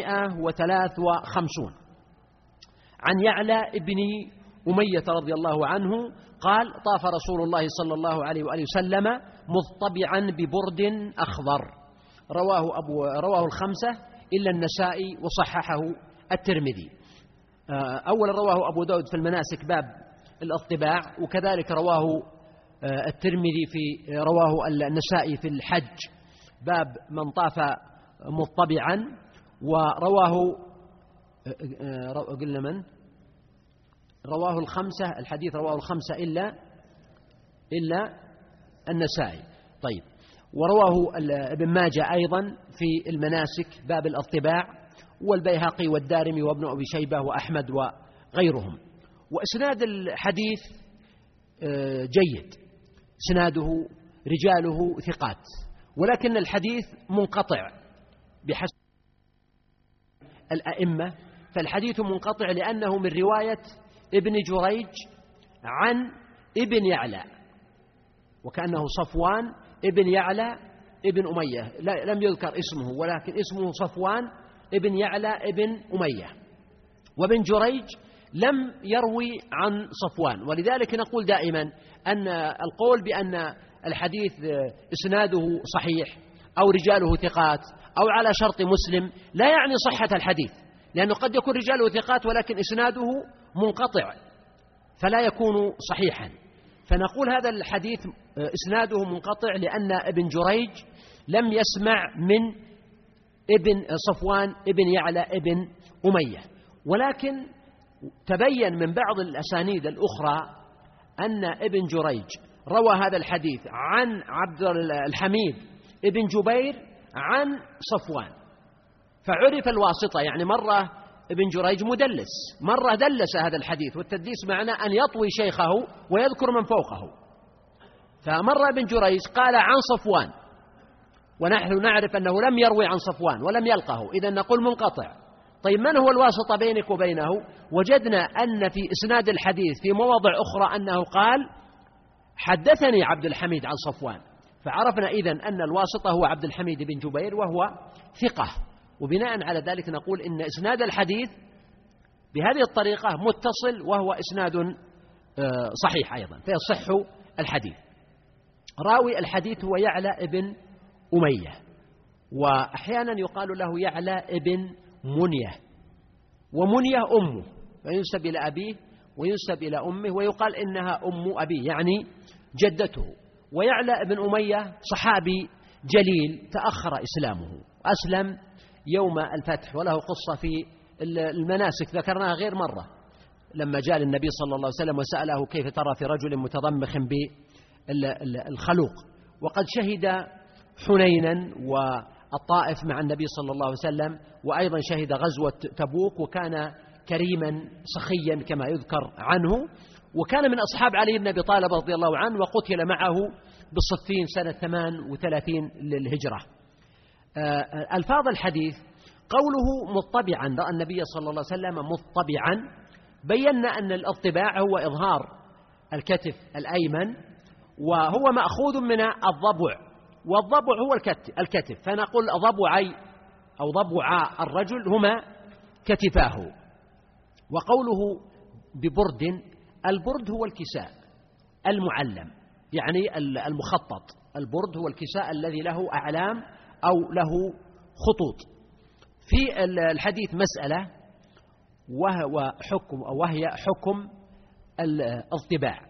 753 عن يعلى بن أمية رضي الله عنه قال: طاف رسول الله صلى الله عليه وآله وسلم مطبعا ببرد أخضر. رواه الخمسة إلا النسائي وصححه الترمذي. أولا رواه أبو داود في المناسك باب الاطباع، وكذلك رواه الترمذي رواه النسائي في الحج باب من طاف مطبعا، ورواه قلنا من رواه الخمسة، الحديث رواه الخمسة إلا النسائي. طيب، ورواه ابن ماجه أيضا في المناسك باب الاطباع، والبيهقي والدارمي وابن أبي شيبة وأحمد وغيرهم. وإسناد الحديث جيد، إسناده رجاله ثقات، ولكن الحديث منقطع بحسب الأئمة، فالحديث منقطع لأنه من رواية ابن جريج عن ابن يعلى، وكأنه صفوان ابن يعلى ابن أمية، لم يذكر اسمه ولكن اسمه صفوان ابن يعلى ابن أمية، وابن جريج لم يروي عن صفوان. ولذلك نقول دائما أن القول بأن الحديث إسناده صحيح أو رجاله ثقات أو على شرط مسلم لا يعني صحة الحديث، لأنه قد يكون رجاله ثقات ولكن إسناده منقطع فلا يكون صحيحا. فنقول هذا الحديث إسناده منقطع لأن ابن جريج لم يسمع من ابن صفوان ابن يعلى ابن أمية. ولكن تبين من بعض الأسانيد الأخرى أن ابن جريج روى هذا الحديث عن عبد الحميد ابن جبير عن صفوان، فعرف الواسطة، يعني مرة ابن جريج مدلس، مرة دلس هذا الحديث، والتدليس معناه أن يطوي شيخه ويذكر من فوقه. فمرة ابن جريج قال عن صفوان، ونحن نعرف أنه لم يروي عن صفوان ولم يلقه، إذن نقول منقطع. طيب، من هو الواسطة بينك وبينه؟ وجدنا أن في إسناد الحديث في مواضع أخرى أنه قال حدثني عبد الحميد عن صفوان، فعرفنا إذن أن الواسطة هو عبد الحميد بن جبير وهو ثقة، وبناء على ذلك نقول إن إسناد الحديث بهذه الطريقة متصل وهو إسناد صحيح أيضا، فيصح الحديث. راوي الحديث هو يعلى ابن أمية، وأحيانا يقال له يعلى ابن منية، ومنية أمه، فينسب إلى أبيه وينسب إلى أمه، ويقال إنها أم أبيه يعني جدته. ويعلى ابن أمية صحابي جليل تأخر إسلامه، أسلم يوم الفتح، وله قصة في المناسك ذكرناها غير مرة، لما جاء النبي صلى الله عليه وسلم وسأله كيف ترى في رجل متضمخ بالخلوق، وقد شهد حنينا والطائف مع النبي صلى الله عليه وسلم، وأيضا شهد غزوة تبوك، وكان كريما سخيا كما يذكر عنه، وكان من أصحاب علي بن أبي طالب رضي الله عنه، وقتل معه بالصفين سنة 38 للهجرة. ألفاظ الحديث قوله مطبعا، رأى النبي صلى الله عليه وسلم مطبعا، بينا أن الاطباع هو إظهار الكتف الأيمن، وهو مأخوذ من الضبع، والضبع هو الكتف، فنقول ضبعي أو ضبع الرجل هما كتفاه. وقوله ببرد، البرد هو الكساء المعلم، يعني المخطط. البرد هو الكساء الذي له أعلام أو له خطوط. في الحديث مسألة وهي حكم الاضطباع.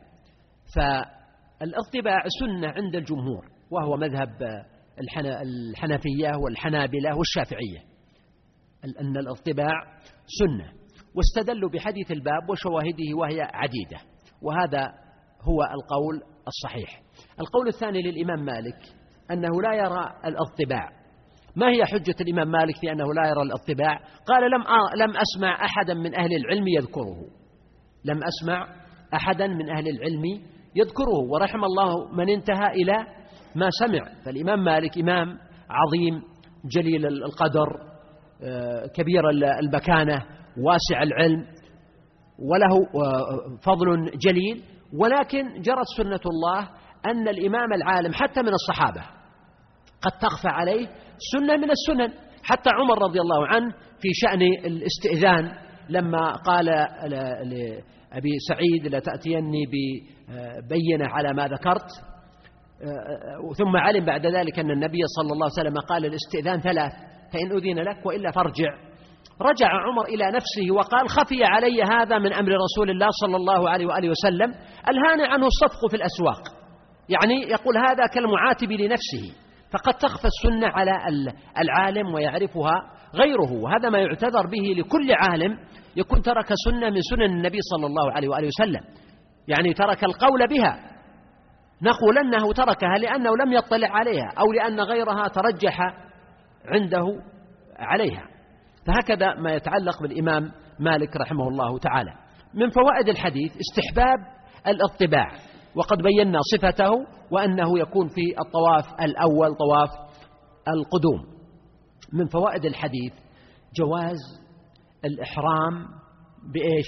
فالاضطباع سنة عند الجمهور، وهو مذهب الحنفية والحنابلة والشافعية، أن الاضطباع سنة، واستدلوا بحديث الباب وشواهده وهي عديدة، وهذا هو القول الصحيح. القول الثاني للإمام مالك أنه لا يرى الاضطباع. ما هي حجة الإمام مالك في أنه لا يرى الاضطباع؟ قال لم أسمع أحدا من أهل العلم يذكره، لم أسمع أحدا من أهل العلم يذكره، ورحم الله من انتهى إلى ما سمع. فالإمام مالك إمام عظيم جليل القدر، كبير المكانة، واسع العلم، وله فضل جليل، ولكن جرت سنة الله أن الإمام العالم حتى من الصحابة قد تخفى عليه سنة من السنن. حتى عمر رضي الله عنه في شأن الاستئذان لما قال لأبي سعيد لتأتيني ببينة على ما ذكرت، ثم علم بعد ذلك أن النبي صلى الله عليه وسلم قال الاستئذان 3، فإن أذن لك وإلا فارجع. رجع عمر إلى نفسه وقال خفي علي هذا من أمر رسول الله صلى الله عليه وآله وسلم، الهان عنه الصفق في الأسواق، يعني يقول هذا كالمعاتب لنفسه، فقد تخفى السنة على العالم ويعرفها غيره، وهذا ما يعتذر به لكل عالم يكون ترك سنة من سنن النبي صلى الله عليه وآله وسلم، يعني ترك القول بها، نقول أنه تركها لأنه لم يطلع عليها أو لأن غيرها ترجح عنده عليها. فهكذا ما يتعلق بالإمام مالك رحمه الله تعالى. من فوائد الحديث استحباب الاضطباع، وقد بينا صفته وأنه يكون في الطواف الأول، طواف القدوم. من فوائد الحديث جواز الإحرام بإيش؟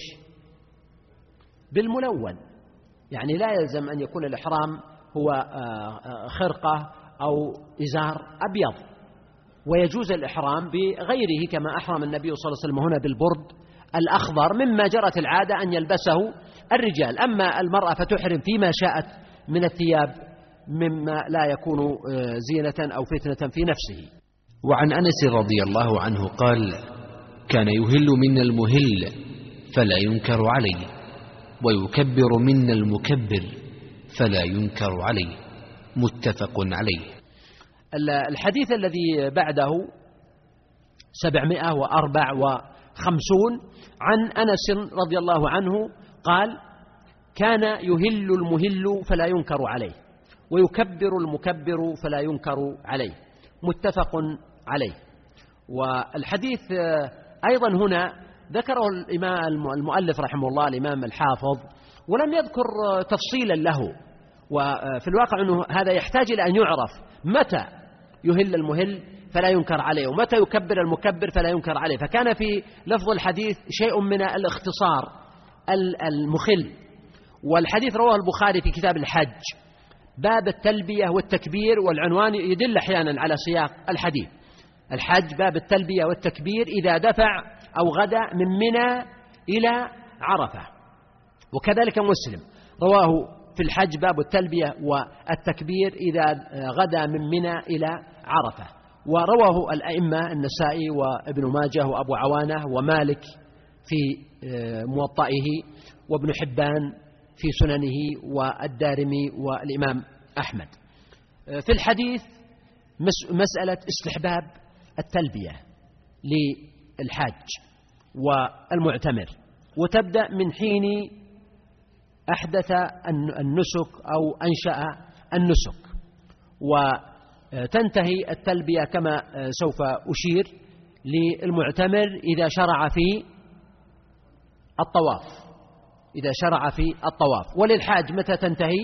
بالملون، يعني لا يلزم أن يكون الإحرام هو خرقة أو إزار أبيض، ويجوز الإحرام بغيره كما أحرم النبي صلى الله عليه وسلم هنا بالبرد الأخضر مما جرت العادة أن يلبسه الرجال. أما المرأة فتحرم فيما شاءت من الثياب مما لا يكون زينة أو فتنة في نفسه. وعن أنس رضي الله عنه قال كان يهل منا المهل فلا ينكر عليه، ويكبر منا المكبر فلا ينكر عليه، متفق عليه. الحديث الذي بعده 754 عن أنس رضي الله عنه قال كان يهل المهل فلا ينكر عليه، ويكبر المكبر فلا ينكر عليه، متفق عليه. والحديث أيضا هنا ذكره المؤلف رحمه الله الإمام الحافظ، ولم يذكر تفصيلا له، وفي الواقع أنه هذا يحتاج إلى أن يعرف متى يهل المهل فلا ينكر عليه، ومتى يكبر المكبر فلا ينكر عليه. فكان في لفظ الحديث شيء من الاختصار المخل. والحديث رواه البخاري في كتاب الحج باب التلبية والتكبير، والعنوان يدل أحيانا على سياق الحديث. الحج باب التلبية والتكبير إذا دفع أو غدا من منى إلى عرفة. وكذلك مسلم رواه في الحج باب التلبية والتكبير إذا غدا من منى إلى عرفة. ورواه الأئمة النسائي وابن ماجه وأبو عوانة ومالك في موطئه، وابن حبان في سننه، والدارمي والإمام أحمد. في الحديث مسألة استحباب التلبية للحاج والمعتمر، وتبدأ من حين أحدث النسك أو أنشأ النسك، وتنتهي التلبية كما سوف أشير للمعتمر إذا شرع في الطواف، إذا شرع في الطواف. وللحاج متى تنتهي؟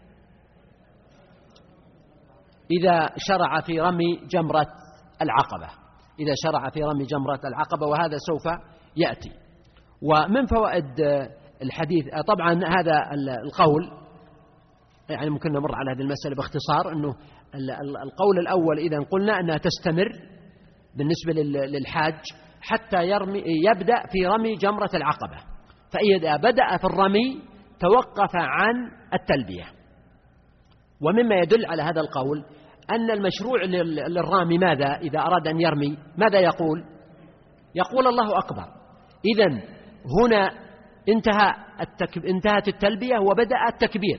إذا شرع في رمي جمرة العقبة، إذا شرع في رمي جمرة العقبة، وهذا سوف يأتي. ومن فوائد الحديث طبعا هذا القول يعني ممكن نمر على هذه المسألة باختصار، أنه القول الأول إذا قلنا أنها تستمر بالنسبة للحاج حتى يبدأ في رمي جمرة العقبة، فإذا بدأ في الرمي توقف عن التلبية. ومما يدل على هذا القول أن المشروع للرامي ماذا؟ إذا أراد أن يرمي ماذا يقول الله أكبر. إذن هنا انتهت التلبية وبدأ التكبير،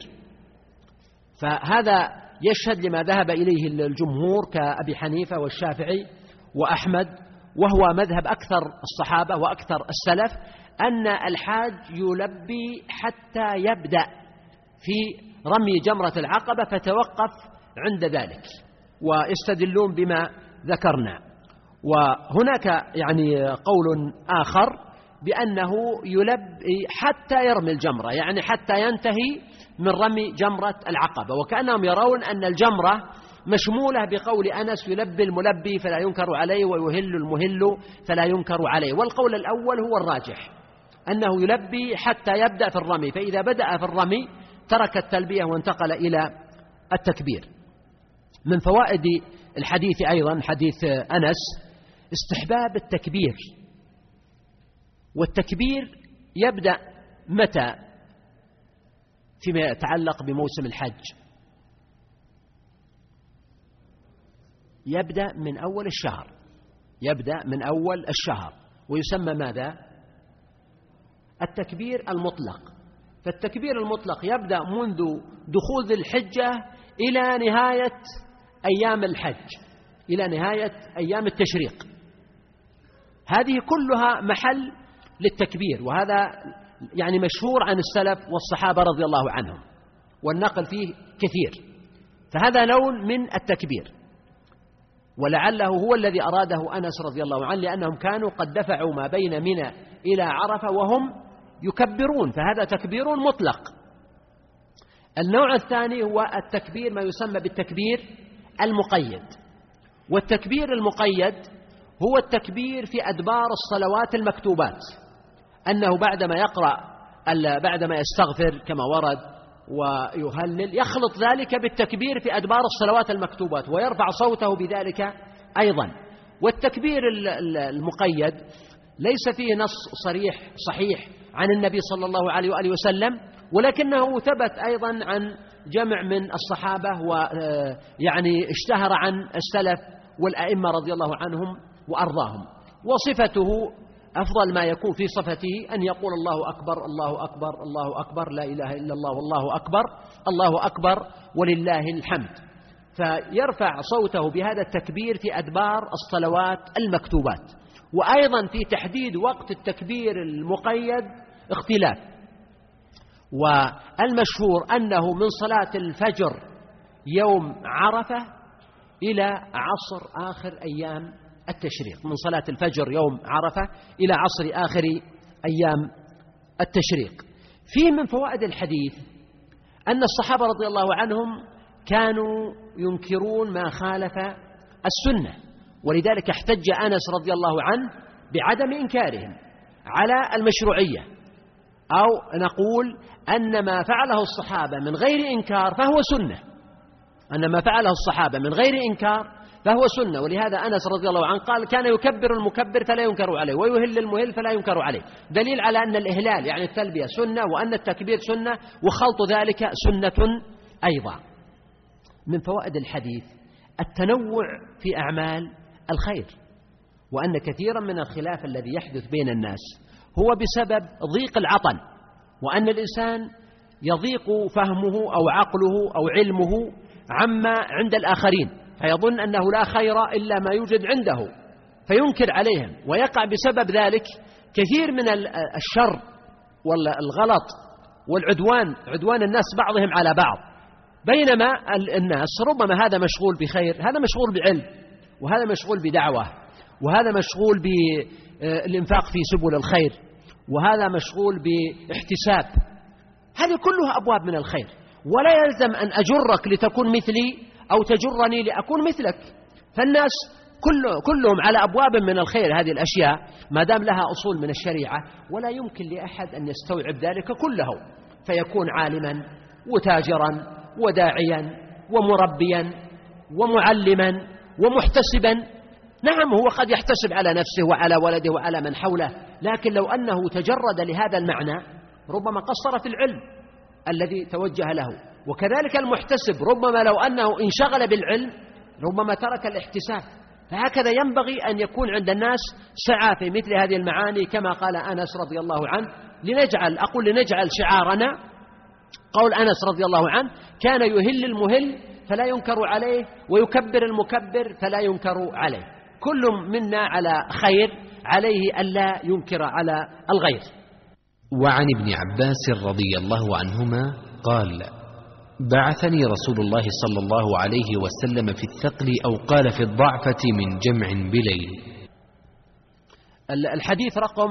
فهذا يشهد لما ذهب إليه الجمهور كأبي حنيفة والشافعي وأحمد، وهو مذهب أكثر الصحابة وأكثر السلف، أن الحاج يلبي حتى يبدأ في رمي جمرة العقبة فتوقف عند ذلك، ويستدلون بما ذكرنا. وهناك يعني قول آخر بأنه يلبي حتى يرمي الجمرة، يعني حتى ينتهي من رمي جمرة العقبة، وكأنهم يرون أن الجمرة مشمولة بقول أنس يلبي الملبي فلا ينكر عليه ويهل المهل فلا ينكر عليه. والقول الأول هو الراجح، أنه يلبي حتى يبدأ في الرمي، فإذا بدأ في الرمي ترك التلبية وانتقل إلى التكبير. من فوائد الحديث أيضا حديث أنس استحباب التكبير، والتكبير يبدأ متى فيما يتعلق بموسم الحج؟ يبدأ من أول الشهر، يبدأ من أول الشهر، ويسمى ماذا؟ التكبير المطلق. فالتكبير المطلق يبدأ منذ دخول الحجة إلى نهاية أيام الحج، إلى نهاية أيام التشريق. هذه كلها محل للتكبير، وهذا يعني مشهور عن السلف والصحابة رضي الله عنهم، والنقل فيه كثير. فهذا لون من التكبير، ولعله هو الذي أراده أنس رضي الله عنه، لأنهم كانوا قد دفعوا ما بين منى إلى عرفة وهم يكبرون، فهذا تكبير مطلق. النوع الثاني هو التكبير ما يسمى بالتكبير المقيد، والتكبير المقيد هو التكبير في أدبار الصلوات المكتوبات، أنه بعدما يقرأ بعدما يستغفر كما ورد ويهلل يخلط ذلك بالتكبير في أدبار الصلوات المكتوبات ويرفع صوته بذلك أيضا. والتكبير المقيد ليس فيه نص صحيح عن النبي صلى الله عليه وآله وسلم، ولكنه ثبت أيضا عن جمع من الصحابة، ويعني اشتهر عن السلف والأئمة رضي الله عنهم وأرضاهم. وصفته أفضل ما يكون في صفته أن يقول الله أكبر الله أكبر الله أكبر لا إله إلا الله والله أكبر الله أكبر ولله الحمد، فيرفع صوته بهذا التكبير في أدبار الصلوات المكتوبات. وأيضا في تحديد وقت التكبير المقيد اختلاف، والمشهور أنه من صلاة الفجر يوم عرفة إلى عصر آخر أيام التشريق، من صلاة الفجر يوم عرفة إلى عصر آخر أيام التشريق. فيه من فوائد الحديث أن الصحابة رضي الله عنهم كانوا ينكرون ما خالف السنة، ولذلك احتج أنس رضي الله عنه بعدم إنكارهم على المشروعية، أو نقول أن ما فعله الصحابة من غير إنكار فهو سنة، أن ما فعله الصحابة من غير إنكار فهو سنة. ولهذا أنس رضي الله عنه قال كان يكبر المكبر فلا ينكر عليه ويهل المهل فلا ينكر عليه، دليل على أن الإهلال يعني التلبية سنة، وأن التكبير سنة، وخلط ذلك سنة أيضا. من فوائد الحديث التنوع في أعمال الخير، وأن كثيرا من الخلاف الذي يحدث بين الناس هو بسبب ضيق العطن، وأن الإنسان يضيق فهمه أو عقله أو علمه عما عند الآخرين، فيظن أنه لا خير إلا ما يوجد عنده فينكر عليهم، ويقع بسبب ذلك كثير من الشر والغلط عدوان الناس بعضهم على بعض، بينما الناس ربما هذا مشغول بخير، هذا مشغول بعلم، وهذا مشغول بدعوة، وهذا مشغول بالإنفاق في سبل الخير، وهذا مشغول باحتساب. هذه كلها أبواب من الخير، ولا يلزم أن أجرك لتكون مثلي أو تجرني لأكون مثلك. فالناس كلهم على أبواب من الخير، هذه الأشياء ما دام لها أصول من الشريعة، ولا يمكن لأحد أن يستوعب ذلك كله، فيكون عالما وتاجرا وداعيا ومربيا ومعلما ومحتسبا. نعم، هو قد يحتسب على نفسه وعلى ولده وعلى من حوله، لكن لو أنه تجرد لهذا المعنى ربما قصر في العلم الذي توجه له. وكذلك المحتسب ربما لو أنه انشغل بالعلم ربما ترك الاحتساب. فهكذا ينبغي أن يكون عند الناس سعة في مثل هذه المعاني، كما قال أنس رضي الله عنه: لنجعل شعارنا، قول أنس رضي الله عنه: كان يهل المهل فلا ينكر عليه، ويكبر المكبر فلا ينكر عليه. كل منا على خير، عليه ألا ينكر على الغير. وعن ابن عباس رضي الله عنهما قال: بعثني رسول الله صلى الله عليه وسلم في الثقل، أو قال في الضعفة، من جمع بليل. الحديث رقم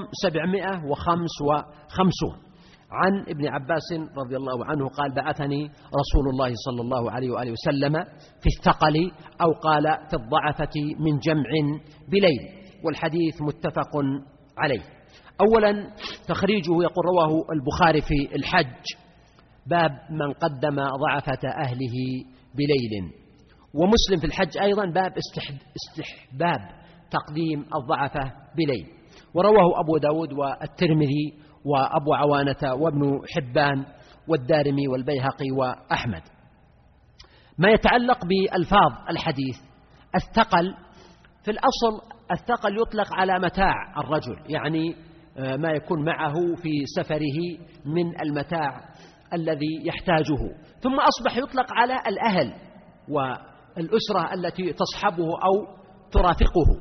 755 عن ابن عباس رضي الله عنه قال: بعثني رسول الله صلى الله عليه وآله وسلم في الثقل، أو قال في الضعفة، من جمع بليل. والحديث متفق عليه. أولا تخريجه يقول: رواه البخاري في الحج، باب من قدم ضعفة أهله بليل. ومسلم في الحج أيضا باب استحباب تقديم الضعفة بليل. ورواه أبو داود والترمذي وأبو عوانة وابن حبان والدارمي والبيهقي وأحمد. ما يتعلق بألفاظ الحديث، الثقل في الأصل الثقل يطلق على متاع الرجل، يعني ما يكون معه في سفره من المتاع الذي يحتاجه. ثم أصبح يطلق على الأهل والأسرة التي تصحبه أو ترافقه.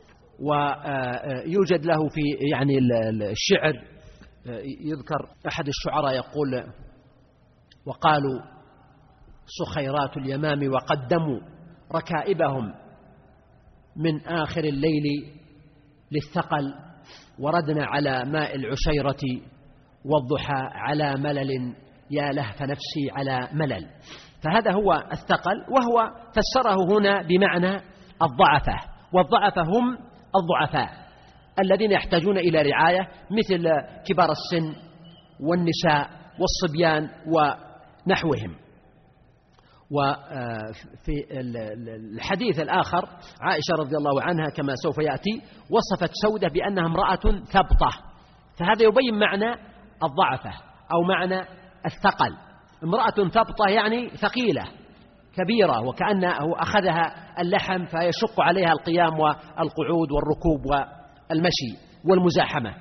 ويوجد له في يعني الشعر، يذكر أحد الشعراء يقول: وقالوا سخيرات اليمام وقدموا ركائبهم من آخر الليل للثقل، وردنا على ماء العشيرة والضحى على ملل، يا لهف نفسي على ملل. فهذا هو الثقل، وهو فسره هنا بمعنى الضعفة. والضعفة هم الضعفاء الذين يحتاجون إلى رعاية، مثل كبار السن والنساء والصبيان ونحوهم. وفي الحديث الآخر عائشة رضي الله عنها كما سوف يأتي وصفت سودة بأنها امرأة ثبطة، فهذا يبين معنى الضعفة أو معنى الثقل. امرأة ثبطة يعني ثقيلة كبيرة، وكأنه أخذها اللحم فيشق عليها القيام والقعود والركوب والمشي والمزاحمة.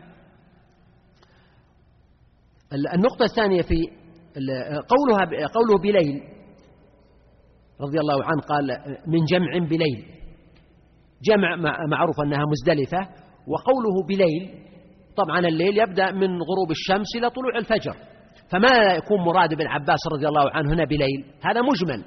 النقطة الثانية في قوله بليل رضي الله عنه، قال من جمع بليل، جمع معروف أنها مزدلفة. وقوله بليل طبعا الليل يبدأ من غروب الشمس إلى طلوع الفجر، فما يكون مراد ابن عباس رضي الله عنه هنا بليل؟ هذا مجمل.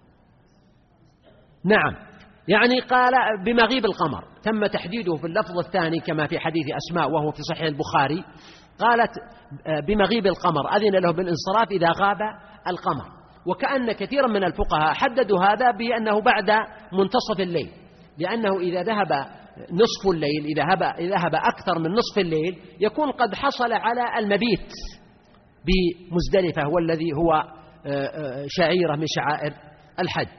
نعم، يعني قال بمغيب القمر، تم تحديده في اللفظ الثاني كما في حديث أسماء وهو في صحيح البخاري، قالت بمغيب القمر، أذن له بالانصراف إذا غاب القمر. وكأن كثيرا من الفقهاء حددوا هذا بأنه بعد منتصف الليل، لأنه إذا ذهب نصف الليل، إذا ذهب أكثر من نصف الليل، يكون قد حصل على المبيت بمزدلفة، والذي هو شعيرة من شعائر الحج.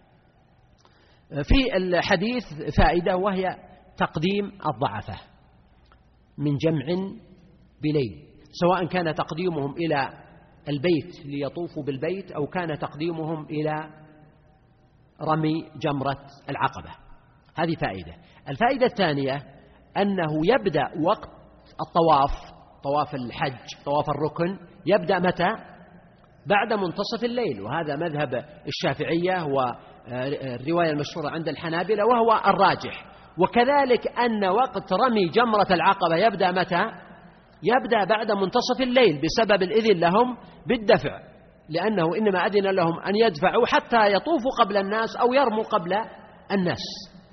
في الحديث فائدة، وهي تقديم الضعفة من جمع بليل، سواء كان تقديمهم إلى البيت ليطوفوا بالبيت، أو كان تقديمهم إلى رمي جمرة العقبة. هذه فائدة. الفائدة الثانية أنه يبدأ وقت الطواف، طواف الحج، طواف الركن، يبدأ متى؟ بعد منتصف الليل، وهذا مذهب الشافعية والرواية المشهورة عند الحنابلة وهو الراجح. وكذلك أن وقت رمي جمرة العقبة يبدأ متى؟ يبدأ بعد منتصف الليل، بسبب الإذن لهم بالدفع، لأنه إنما أذن لهم أن يدفعوا حتى يطوفوا قبل الناس أو يرموا قبل الناس.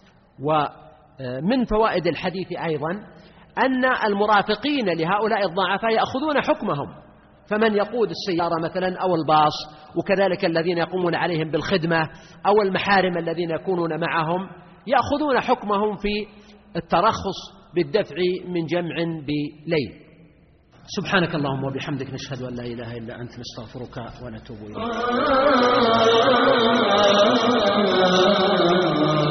ومن فوائد الحديث أيضا أن المرافقين لهؤلاء الضعفاء يأخذون حكمهم، فمن يقود السيارة مثلا أو الباص، وكذلك الذين يقومون عليهم بالخدمة أو المحارم الذين يكونون معهم، يأخذون حكمهم في الترخص بالدفع من جمع بليل. سبحانك اللهم وبحمدك نشهد أن لا إله إلا أنت نستغفرك ونتوب إليك.